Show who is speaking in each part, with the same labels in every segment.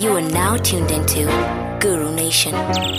Speaker 1: You are now tuned into Guru Nation.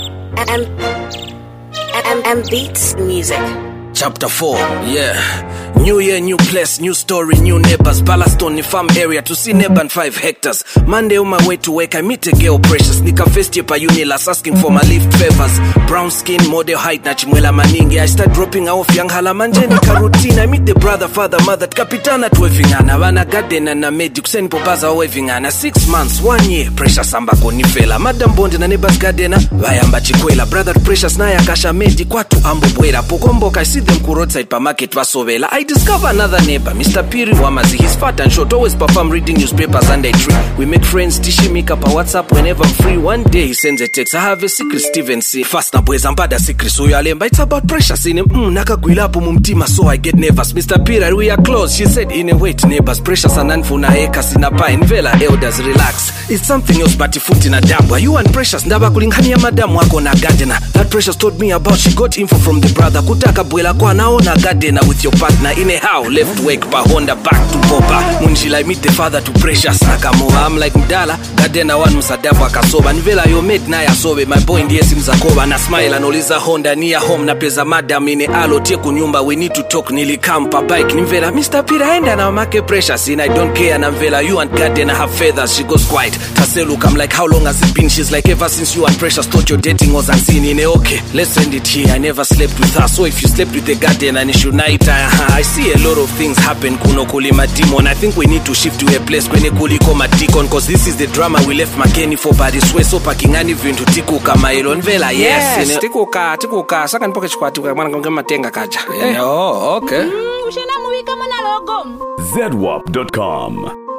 Speaker 1: And Beats Music.
Speaker 2: Chapter 4, yeah. New year, new place, new story, new neighbors. Ballastone farm area to see neighbor 5 hectares. Monday on my way to work, I meet a girl precious. Nika first year pa Unilas asking for my lift favors. Brown skin, model height, na chimwela maningi. I start dropping off young halamanje nika routine. I meet the brother, father, mother, kapitana tuwevingana. Wana garden na medi kuseni popaza wevingana. 6 months, 1 year, precious ambako nifela. Madam Bonde na neighbors gardener, vayamba chikwela. Brother precious na ya kasha medi kwatu ambo bwera. Pokomboka, I see them ku roadside pa market wasovela. I discover another neighbor, Mr. Piri Wamazi. He's fat and short, always perform reading newspapers under a tree. We make friends, tishimika pa WhatsApp whenever I'm free. One day he sends a text, I have a secret, Steven C. Fast na boys ampada secret, so yalemba. It's about precious in him. Nakagwila po mumtima, so I get nervous. Mr. Piri, we are close. She said, in a wait, neighbors, precious ananfuna eka sinapa invela elders, relax. It's something else, but foot in a dabwa. You and precious, ndaba kulingani ya madam wako na gardener. That precious told me about, she got info from the brother. Kutaka bwela kwa naona gardener with your partner. Anyhow, left work pa Honda back to Boba. Munjila I meet the father to precious akamoa. I'm like mdala, gardener one msadafu akasoba. Nivela yo mate na ya sobe, my boy ndiye simzakoba. Na smile anoliza Honda near home na peza madam ine alo tie kunyumba. We need to talk, nilikampa bike. Nivela, Mr. Pira enda na make precious in I don't care. Na mvela, you and gardener have feathers. She goes quiet. Taselu, I'm like, how long has it been? She's like, ever since you and precious thought your dating was unseen. Ine okay, let's send it here. I never slept with her, so if you slept with the gardener and you night, I see a lot of things happen kuno kulima demon. I think we need to shift to a place kwenye kuliko matikon, cause this is the drama we left Makeni for, but it's way so pakingani vintu tikuka mailo nvela. Yes, tikuka saka nipoke chikwatuka mwana ngomge matenga kaja. Oh, okay.
Speaker 3: Ushena muwika mwana logo
Speaker 4: ZWAP.com